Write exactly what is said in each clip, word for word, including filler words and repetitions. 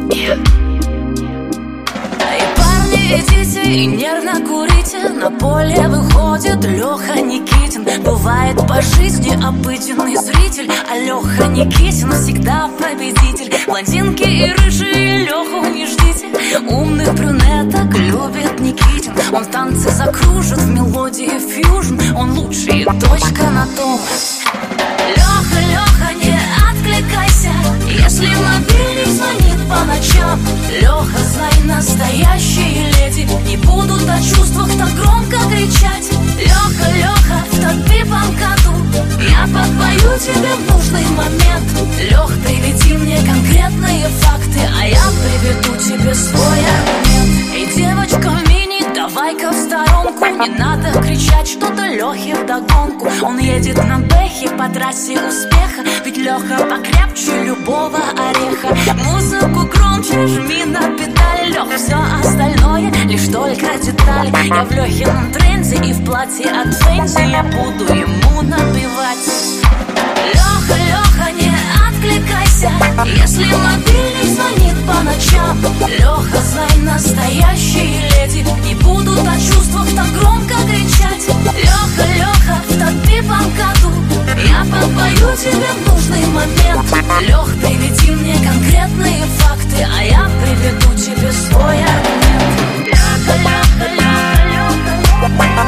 Идите и нервно курите. На поле выходит Леха Никитин. Бывает по жизни обыденный зритель, а Леха Никитин всегда победитель. Блондинки и рыжие Леху не ждите. Умных брюнеток любит Никитин. Он в танце закружит в мелодии фьюжн. Он лучший, точка на том. Леха, Леха, не откликайся, если мобильник звонит по ночам. Леха, знай, настоящие леди не будут о чувствах так громко кричать. Леха, Леха, в такт по МКАДу я подпою тебе в нужный момент. Лех, приведи мне конкретные факты, а я приведу тебе свой аргумент. Эй, девочка в мини, давай-ка в сторонку. Не надо кричать что-то Лехе вдогонку. Он едет на бэхе по трассе успеха, ведь Леха покрепче любого ореха. Музыку громче, жми на педали, Лех, все остальное лишь только детали. Я в Лехином тренде и в платье от Фэнзи я буду ему напевать. Леха, Леха, не откликайся, если мобильник звонит по ночам. Леха, знай, настоящие леди не будут о чувствах так громко кричать. Леха, Леха, в такт по МКАДу я подпою тебе в нужный момент. Лех, приведи мне конкретные факты, а я приведу тебе свой аргумент. Леха, Леха, Леха,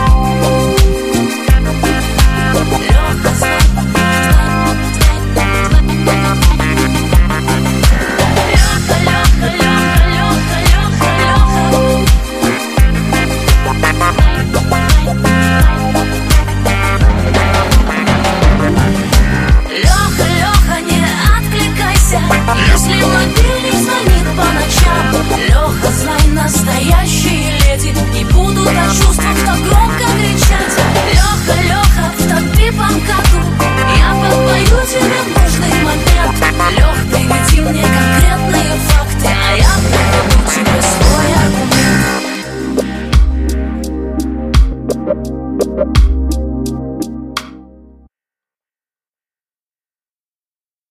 Леха, Леха, знай. Если мобильник звонит по ночам, Леха, знай, настоящие леди